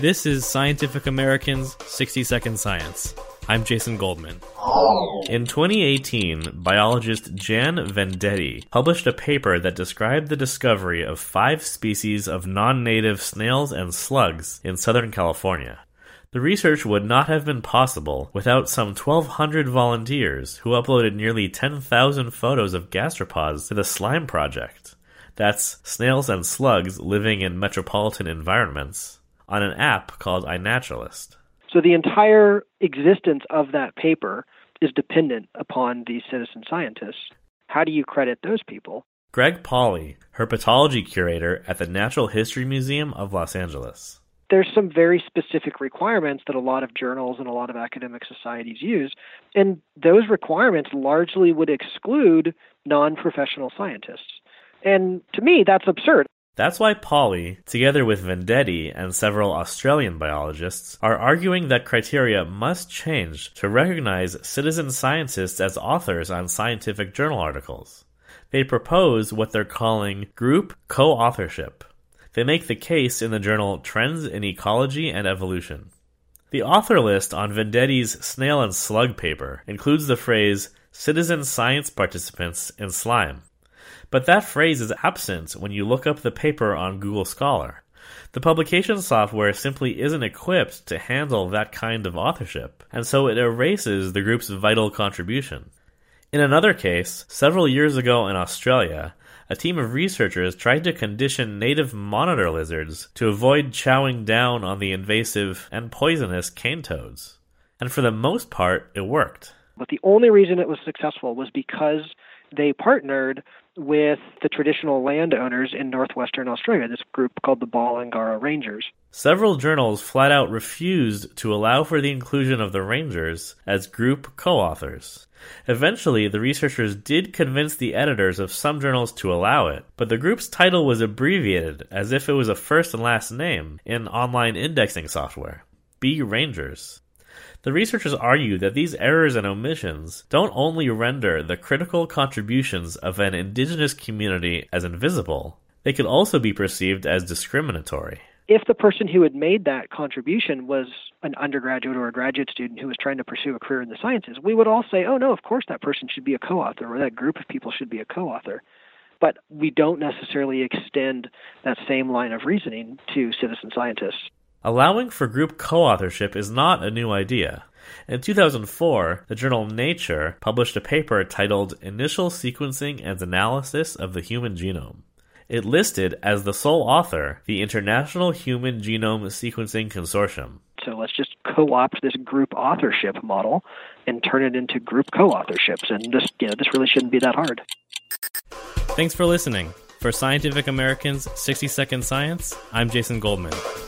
This is Scientific American's 60 Second Science. I'm Jason Goldman. In 2018, biologist Jan Vendetti published a paper that described the discovery of 5 species of non-native snails and slugs in Southern California. The research would not have been possible without some 1,200 volunteers who uploaded nearly 10,000 photos of gastropods to the Slime Project. That's snails and slugs living in metropolitan environments, on an app called iNaturalist. So the entire existence of that paper is dependent upon these citizen scientists. How do you credit those people? Greg Pauly, herpetology curator at the Natural History Museum of Los Angeles. There's some very specific requirements that a lot of journals and a lot of academic societies use, and those requirements largely would exclude non-professional scientists. And to me, that's absurd. That's why Pauly, together with Vendetti and several Australian biologists, are arguing that criteria must change to recognize citizen scientists as authors on scientific journal articles. They propose what they're calling group co-authorship. They make the case in the journal Trends in Ecology and Evolution. The author list on Vendetti's snail and slug paper includes the phrase citizen science participants in slime. But that phrase is absent when you look up the paper on Google Scholar. The publication software simply isn't equipped to handle that kind of authorship, and so it erases the group's vital contribution. In another case, several years ago in Australia, a team of researchers tried to condition native monitor lizards to avoid chowing down on the invasive and poisonous cane toads. And for the most part, it worked. But the only reason it was successful was because they partnered with the traditional landowners in northwestern Australia, this group called the Balangara Rangers. Several journals flat out refused to allow for the inclusion of the rangers as group co-authors. Eventually, the researchers did convince the editors of some journals to allow it, but the group's title was abbreviated as if it was a first and last name in online indexing software, B Rangers. The researchers argue that these errors and omissions don't only render the critical contributions of an indigenous community as invisible, they could also be perceived as discriminatory. If the person who had made that contribution was an undergraduate or a graduate student who was trying to pursue a career in the sciences, we would all say, oh no, of course that person should be a co-author, or that group of people should be a co-author. But we don't necessarily extend that same line of reasoning to citizen scientists. Allowing for group co-authorship is not a new idea. In 2004, the journal Nature published a paper titled Initial Sequencing and Analysis of the Human Genome. It listed as the sole author the International Human Genome Sequencing Consortium. So let's just co-opt this group authorship model and turn it into group co-authorships. And this really shouldn't be that hard. Thanks for listening. For Scientific American's 60 Second Science, I'm Jason Goldman.